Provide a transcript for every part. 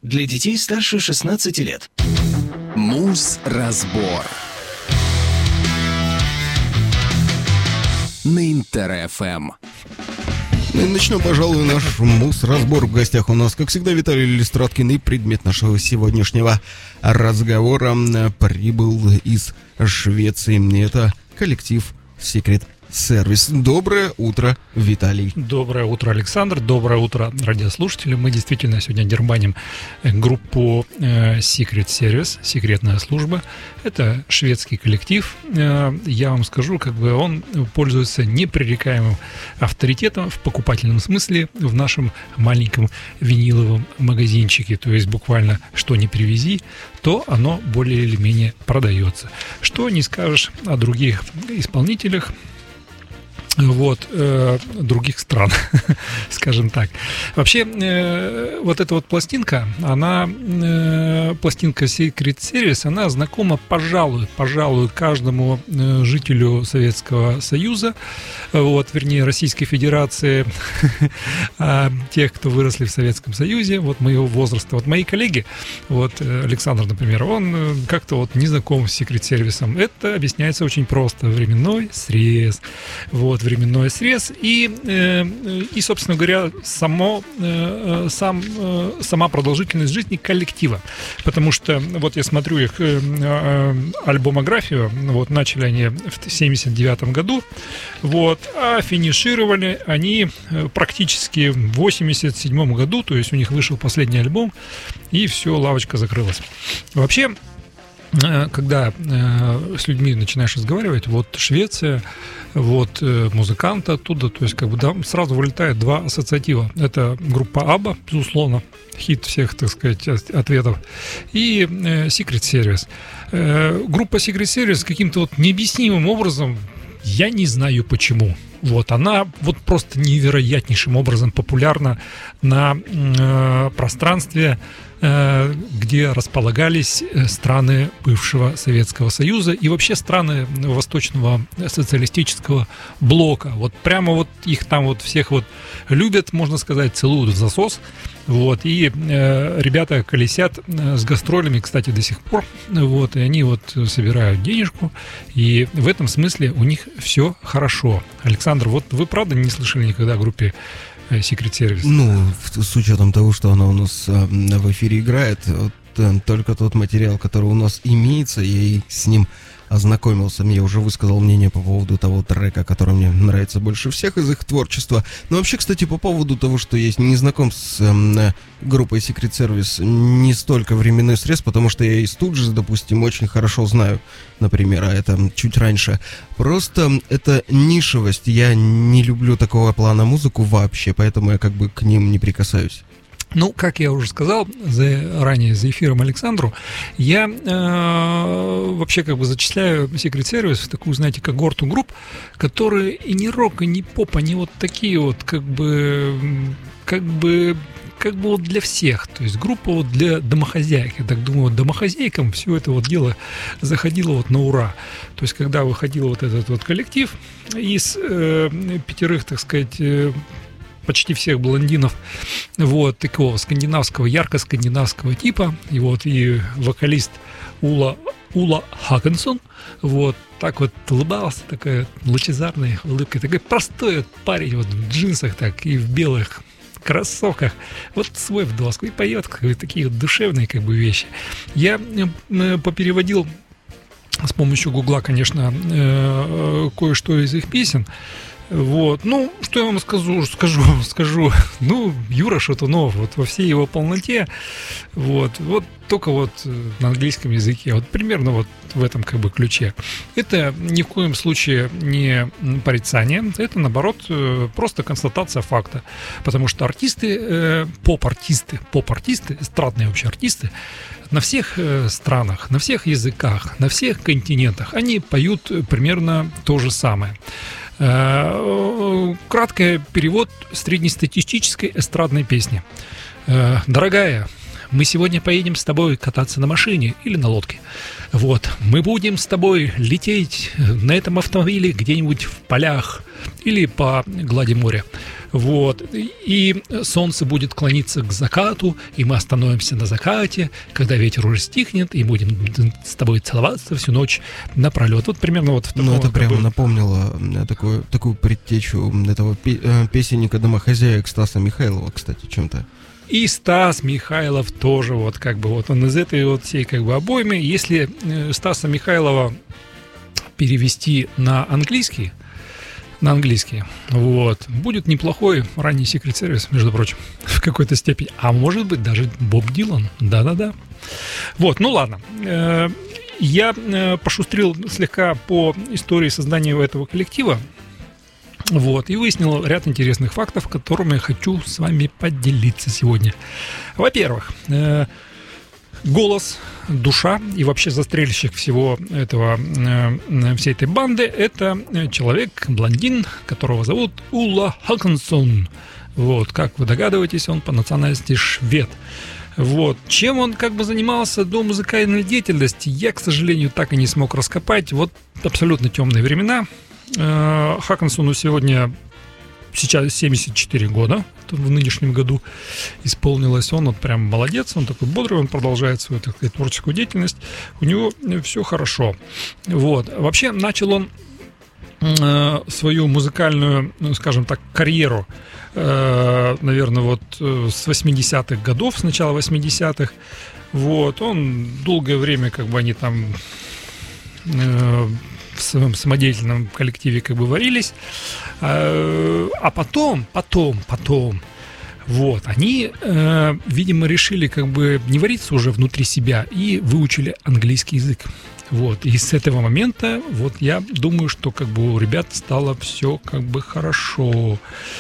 для детей старше 16 лет. Муз-разбор на Интер-ФМ. Начнем, пожалуй, наш муз-разбор. В гостях у нас, как всегда, Виталий Листраткин, и предмет нашего сегодняшнего разговора прибыл из Швеции. Это коллектив Secret Service. Доброе утро, Виталий. Доброе утро, Александр. Доброе утро, радиослушатели. Мы действительно сегодня дербаним группу Secret Service, секретная служба. Это шведский коллектив. Я вам скажу, он пользуется непререкаемым авторитетом в покупательном смысле в нашем маленьком виниловом магазинчике. То есть буквально что ни привези, то оно более или менее продается. Что не скажешь о других исполнителях других стран, скажем так. Вообще, вот эта вот пластинка, пластинка Secret Service, она знакома, пожалуй, каждому жителю Советского Союза, вернее, Российской Федерации, тех, кто выросли в Советском Союзе, моего возраста. Мои коллеги, Александр, например, он как-то не знаком с Secret Service. Это объясняется очень просто. Временной срез. Временной срез и, собственно говоря, сама продолжительность жизни коллектива. Потому что, я смотрю их альбомографию, начали они в 1979 году, а финишировали они практически в 1987 году, то есть у них вышел последний альбом, и все, лавочка закрылась. Вообще, когда с людьми начинаешь разговаривать, Швеция, музыканты оттуда, то есть сразу вылетает два ассоциатива. Это группа Абба, безусловно, хит всех, так сказать, ответов, и Secret Service. Группа Secret Service каким-то необъяснимым образом, я не знаю почему, она просто невероятнейшим образом популярна на пространстве, где располагались страны бывшего Советского Союза и вообще страны Восточного социалистического блока. Прямо их там всех любят, можно сказать, целуют в засос. И ребята колесят с гастролями, кстати, до сих пор. И они собирают денежку. И в этом смысле у них все хорошо. Александр, вы правда не слышали никогда о группе Secret Service? С учетом того, что она у нас в эфире играет, только тот материал, который у нас имеется, я и с ним ознакомился. Я уже высказал мнение по поводу того трека, который мне нравится больше всех из их творчества. Но вообще, кстати, по поводу того, что я не знаком с группой Secret Service, не столько временной срез, потому что я и Stooges, допустим, очень хорошо знаю, например, а это чуть раньше. Просто это нишевость. Я не люблю такого плана музыку вообще, поэтому я к ним не прикасаюсь. Как я уже сказал ранее за эфиром Александру, я вообще зачисляю Secret Service в такую, знаете, когорту групп, которые и не рок, и не поп, они такие для всех, то есть группа для домохозяек. Я так думаю, домохозяйкам все это дело заходило на ура. То есть когда выходил этот коллектив из 5, так сказать, почти всех блондинов, такого скандинавского, ярко-скандинавского типа, и вокалист Ула Хакенсон, так улыбался, такая лучезарная улыбка, такой простой парень в джинсах и в белых кроссовках, свой в доску и поет такие душевные вещи. Я попереводил с помощью Гугла, конечно, кое-что из их песен. Что я вам скажу. Юра Шатунов, во всей его полноте, только на английском языке, примерно в этом как бы ключе. Это ни в коем случае не порицание, это наоборот просто констатация факта, потому что артисты, поп-артисты, эстрадные вообще артисты на всех странах, на всех языках, на всех континентах, они поют примерно то же самое. Краткий перевод среднестатистической эстрадной песни. Дорогая, мы сегодня поедем с тобой кататься на машине или на лодке. Вот, мы будем с тобой лететь на этом автомобиле где-нибудь в полях или по глади моря. Вот. И солнце будет клониться к закату, и мы остановимся на закате, когда ветер уже стихнет, и будем с тобой целоваться всю ночь напролет. Вот примерно вот в таком. Ну, это прямо напомнило такую предтечу этого песенника домохозяек Стаса Михайлова, кстати, чем-то. И Стас Михайлов тоже вот как бы вот он из этой вот всей как бы обоймы. Если Стаса Михайлова перевести на английский, вот, будет неплохой ранний Secret Service, между прочим, в какой-то степени. А может быть даже Боб Дилан. Да-да-да. Вот, ну ладно. Я пошустрил слегка по истории создания этого коллектива. Вот, и выяснил ряд интересных фактов, которыми я хочу с вами поделиться сегодня. Во-первых, голос, душа и вообще застрельщик всего этого, всей этой банды — это человек, блондин, которого зовут Ула Хаконсон. Вот, как вы догадываетесь, он по национальности швед. Вот. Чем он как бы занимался до музыкальной деятельности, я, к сожалению, так и не смог раскопать. Вот абсолютно темные времена. Хаконсону сейчас 74 года, в нынешнем году исполнилось. Он вот прям молодец, он такой бодрый, он продолжает свою, так сказать, творческую деятельность. У него все хорошо. Вот. Вообще начал он свою музыкальную, ну, скажем так, карьеру, наверное, вот с 80-х годов, с начала 80-х. Вот. Он долгое время, как бы, они там в своем самодеятельном коллективе как бы варились, а потом, вот, они, видимо, решили как бы не вариться уже внутри себя и выучили английский язык. Вот, и с этого момента, вот, я думаю, что как бы у ребят стало все как бы хорошо.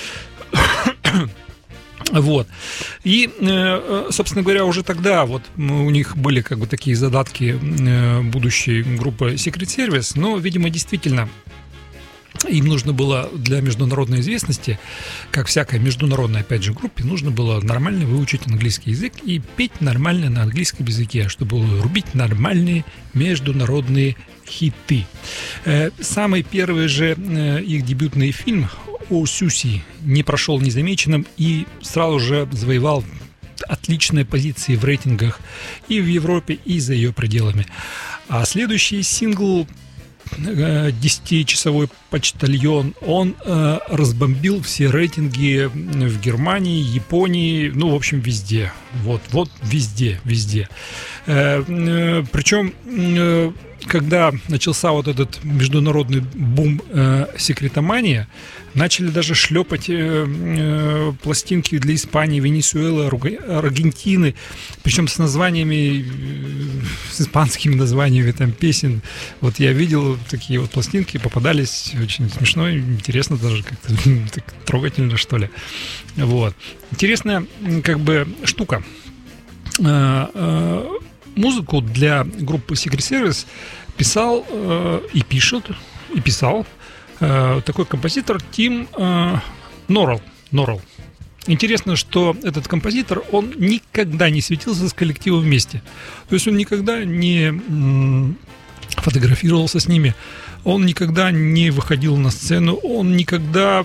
Вот. И, собственно говоря, уже тогда вот у них были как бы такие задатки будущей группы Secret Service, но, видимо, действительно им нужно было для международной известности, как всякой международной, опять же, группе, нужно было нормально выучить английский язык и петь нормально на английском языке, чтобы рубить нормальные международные хиты. Самый первый же их дебютный фильм «О Сюси» не прошел незамеченным и сразу же завоевал отличные позиции в рейтингах и в Европе, и за ее пределами. А следующий сингл «10-часовой почтальон», он разбомбил все рейтинги в Германии, Японии, ну, в общем, везде. Вот везде. Причем, когда начался вот этот международный бум секретомания, начали даже шлепать пластинки для Испании, Венесуэлы, Аргентины, причем с названиями, с испанскими названиями там песен. Вот я видел такие вот пластинки, попадались, очень смешно, интересно даже, как-то так трогательно, что ли. Вот. Интересная как бы штука. Музыку для группы Secret Service писал и писал такой композитор Тим Норрелл. Интересно, что этот композитор, он никогда не светился с коллективом вместе. То есть он никогда не фотографировался с ними, он никогда не выходил на сцену, он никогда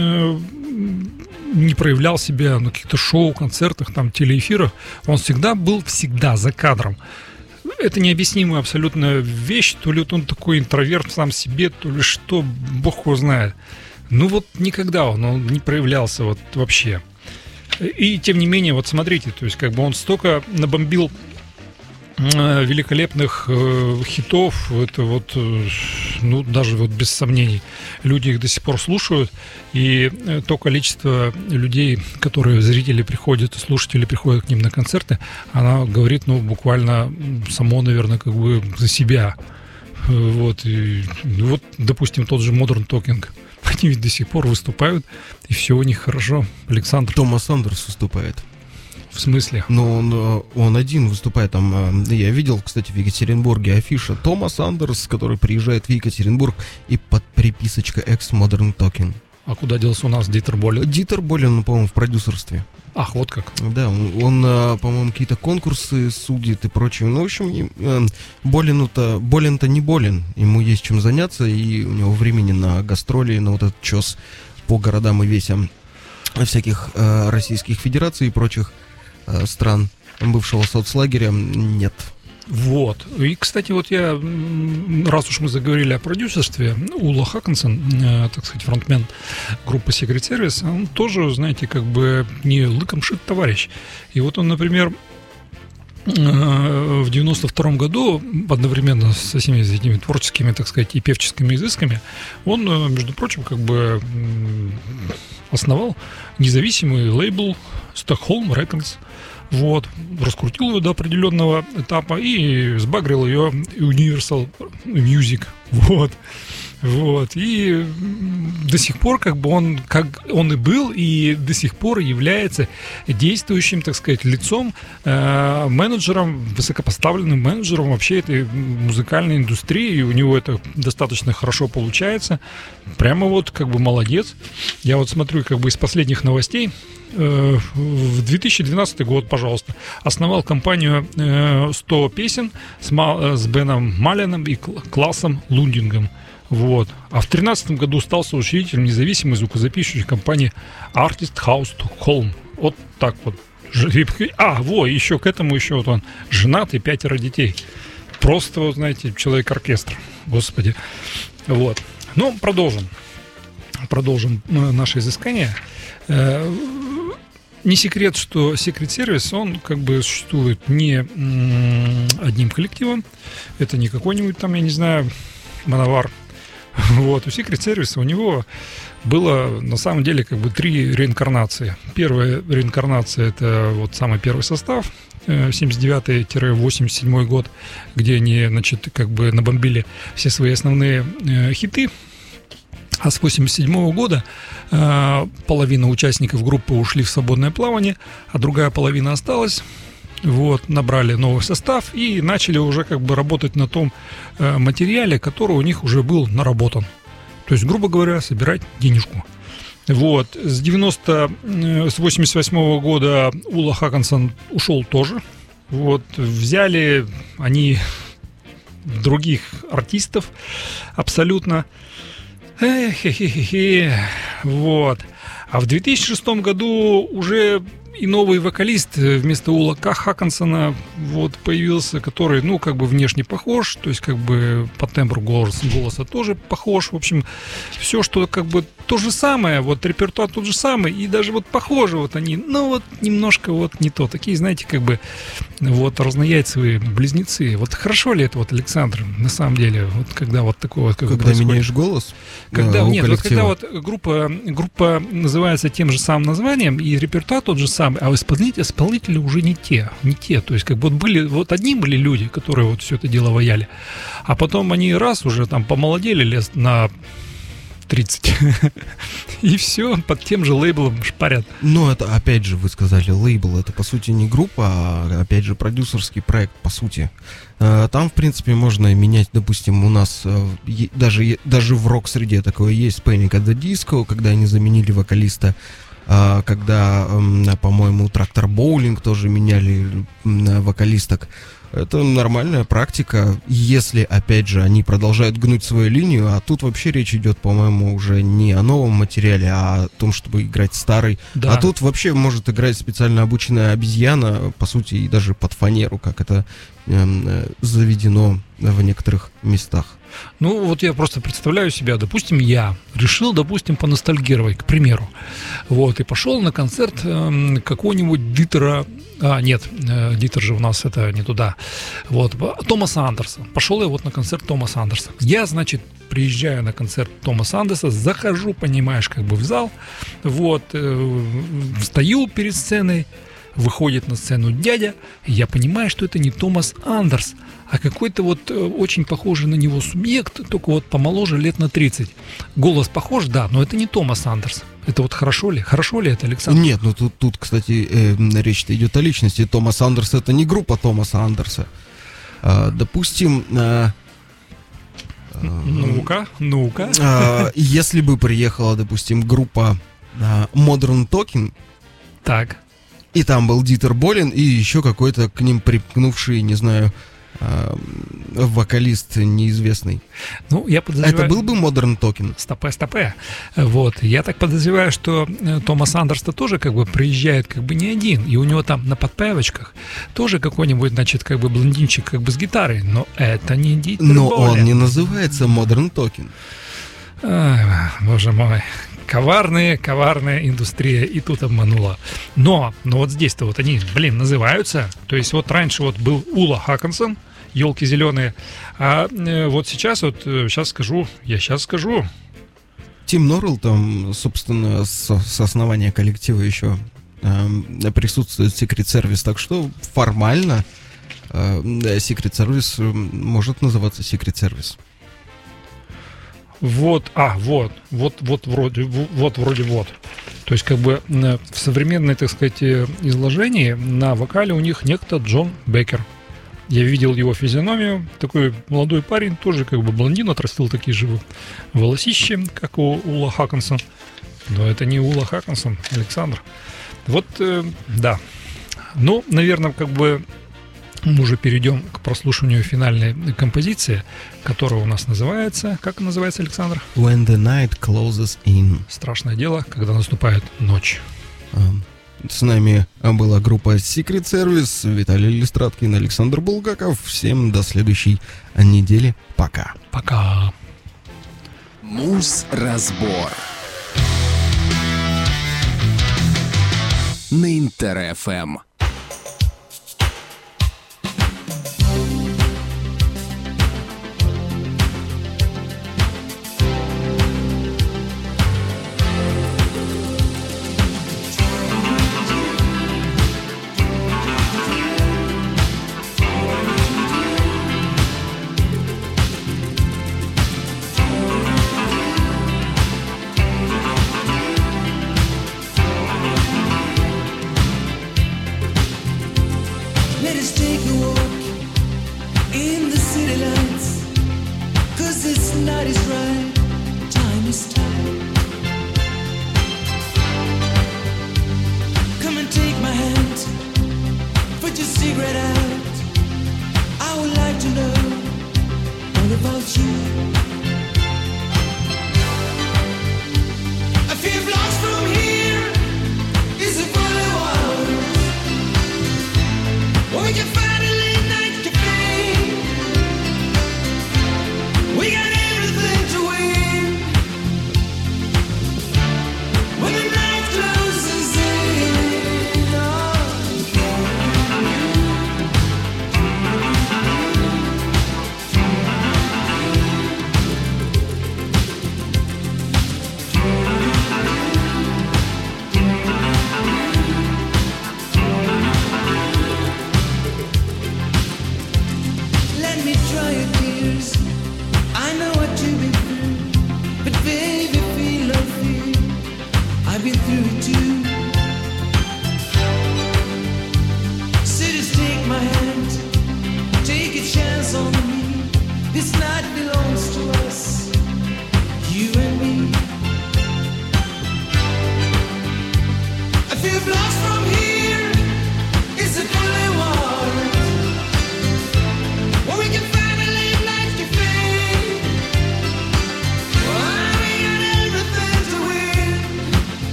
не проявлял себя на каких-то шоу, концертах, там, телеэфирах. Он всегда был за кадром. Это необъяснимая абсолютно вещь. То ли он такой интроверт сам себе, то ли что, бог его знает. Ну вот никогда он не проявлялся вот вообще. И тем не менее, вот смотрите, то есть как бы он столько набомбил великолепных хитов, это вот, ну, даже вот без сомнений, люди их до сих пор слушают, и то количество людей, которые, зрители приходят, слушатели приходят к ним на концерты, она говорит, ну, буквально само, наверное, как бы за себя. Вот, и, вот, допустим, тот же Modern Talking, они ведь до сих пор выступают, и все у них хорошо. Александр. Томас Андерс выступает. В смысле? Ну, он один выступает там. Я видел, кстати, в Екатеринбурге афиша Томас Андерс, который приезжает в Екатеринбург, и под приписочка «Ex-Modern Talking». А куда делся у нас Дитер Болин? Дитер Болин, по-моему, в продюсерстве. Ах, вот как. Да, он, по-моему, какие-то конкурсы судит и прочее. Ну, в общем, Болин-то не болен. Ему есть чем заняться, и у него времени на гастроли, на вот этот чес по городам и весям всяких российских федераций и прочих стран бывшего соцлагеря нет. Вот. И, кстати, вот я, раз уж мы заговорили о продюсерстве, Ула Хакансон, так сказать, фронтмен группы Secret Service, он тоже, знаете, как бы не лыком шит товарищ. И вот он, например, в 92-м году, одновременно со всеми этими творческими, так сказать, и певческими изысками, он, между прочим, как бы основал независимый лейбл Stockholm Records. Вот, раскрутил ее до определенного этапа и сбагрил ее Universal Music. Вот, и до сих пор как бы он, как он и был, и до сих пор является действующим, так сказать, лицом, менеджером, высокопоставленным менеджером вообще этой музыкальной индустрии, и у него это достаточно хорошо получается, прямо вот как бы молодец. Я вот смотрю как бы из последних новостей, в 2012 год, пожалуйста, основал компанию 100 песен с Беном Малином и Классом Лундингом. Вот. А в 2013 году стал соучредителем независимой звукозаписывающей компании Artist House Stockholm. Вот так вот. Еще к этому еще вот он женат и 5 детей. Просто, вот, знаете, человек-оркестр. Господи. Вот. Ну, продолжим наше изыскание. Не секрет, что Secret Service, он как бы существует не одним коллективом. Это не какой-нибудь там, я не знаю, Мановар. Вот, у Secret Service у него было на самом деле как бы 3 реинкарнации. Первая реинкарнация — это вот самый первый состав, 79-87 год, где они, значит, как бы набомбили все свои основные хиты. А с 87 года половина участников группы ушли в свободное плавание, а другая половина осталась. Вот, набрали новый состав и начали уже как бы работать на том материале, который у них уже был наработан. То есть, грубо говоря, собирать денежку. Вот, с 88 года Ула Хакансон ушел тоже. Вот, взяли они других артистов абсолютно. Вот. А в 2006 году уже и новый вокалист вместо Ула Хакансона вот появился, который, ну, как бы внешне похож, то есть как бы по тембру голоса тоже похож. В общем, все, что как бы то же самое, вот репертуар тот же самый, и даже вот похожи вот они, но вот немножко вот не то. Такие, знаете, как бы вот разнояйцевые близнецы. Вот хорошо ли это вот, Александр, на самом деле, вот когда вот такое вот как когда происходит? Меняешь голос? Когда, у нет, коллектива. вот когда вот группа называется тем же самым названием, и репертуар тот же самый, а исполнители уже не те. То есть как бы вот одни были люди, которые вот все это дело ваяли, а потом они раз уже там помолодели лет на 30 и все, под тем же лейблом шпарят. Но это, опять же, вы сказали, лейбл, это по сути не группа, а опять же продюсерский проект, по сути. Там, в принципе, можно менять, допустим, у нас даже в рок-среде такое есть, Panic at the Disco, когда они заменили вокалиста, когда, по-моему, Трактор Боулинг тоже меняли вокалисток. Это нормальная практика, если, опять же, они продолжают гнуть свою линию, а тут вообще речь идет, по-моему, уже не о новом материале, а о том, чтобы играть старый. Да. А тут вообще может играть специально обученная обезьяна, по сути, и даже под фанеру, как это заведено в некоторых местах. Ну, вот я просто представляю себя, допустим, я решил, поностальгировать, к примеру, вот, и пошел на концерт какого-нибудь Дитера, Дитер же у нас это не туда, вот, Томаса Андерса. Пошел я вот на концерт Томаса Андерса. Я, значит, приезжаю на концерт Томаса Андерса, захожу, понимаешь, как бы в зал, вот, встаю перед сценой, выходит на сцену дядя, и я понимаю, что это не Томас Андерс, а какой-то вот очень похожий на него субъект, только вот помоложе, лет на 30. Голос похож, да, но это не Томас Андерс. Это вот хорошо ли? Хорошо ли это, Александр? Нет, ну тут кстати, речь-то идет о личности. Томас Андерс — это не группа Томаса Андерса. Допустим... Ну-ка. Если бы приехала, допустим, группа Modern Talking, так, и там был Дитер Болин, и еще какой-то к ним припнувший, не знаю, вокалист неизвестный. Ну, я подозреваю... Это был бы Modern Talking? Стопе. Вот. Я так подозреваю, что Томас Андерс-то тоже как бы приезжает как бы не один, и у него там на подпевочках тоже какой-нибудь, значит, как бы блондинчик как бы с гитарой, но это не Дитер Но Болен. он не называется Modern Talking. Ай, боже мой. Коварная индустрия и тут обманула. Но вот здесь-то вот они, называются. То есть вот раньше вот был Ула Хакансон, елки зеленые, а вот сейчас скажу. Тим Норрелл там, собственно, с основания коллектива еще присутствует Secret Service, так что формально Secret Service может называться Secret Service. Вот. То есть, как бы в современной, так сказать, изложении на вокале у них некто Джон Беккер. Я видел его физиономию. Такой молодой парень, тоже как бы блондин, отрастил такие же волосища, как у Ула Хакансон. Но это не Ула Хакансон, Александр. Вот, да. Ну, наверное, как бы мы уже перейдем к прослушиванию финальной композиции, которая у нас называется... Как она называется, Александр? When the night closes in. Страшное дело, когда наступает ночь. С нами была группа Secret Service, Виталий Листраткин, Александр Булгаков. Всем до следующей недели. Пока. Пока. Муз-разбор на Интер-ФМ. Let me dry your tears.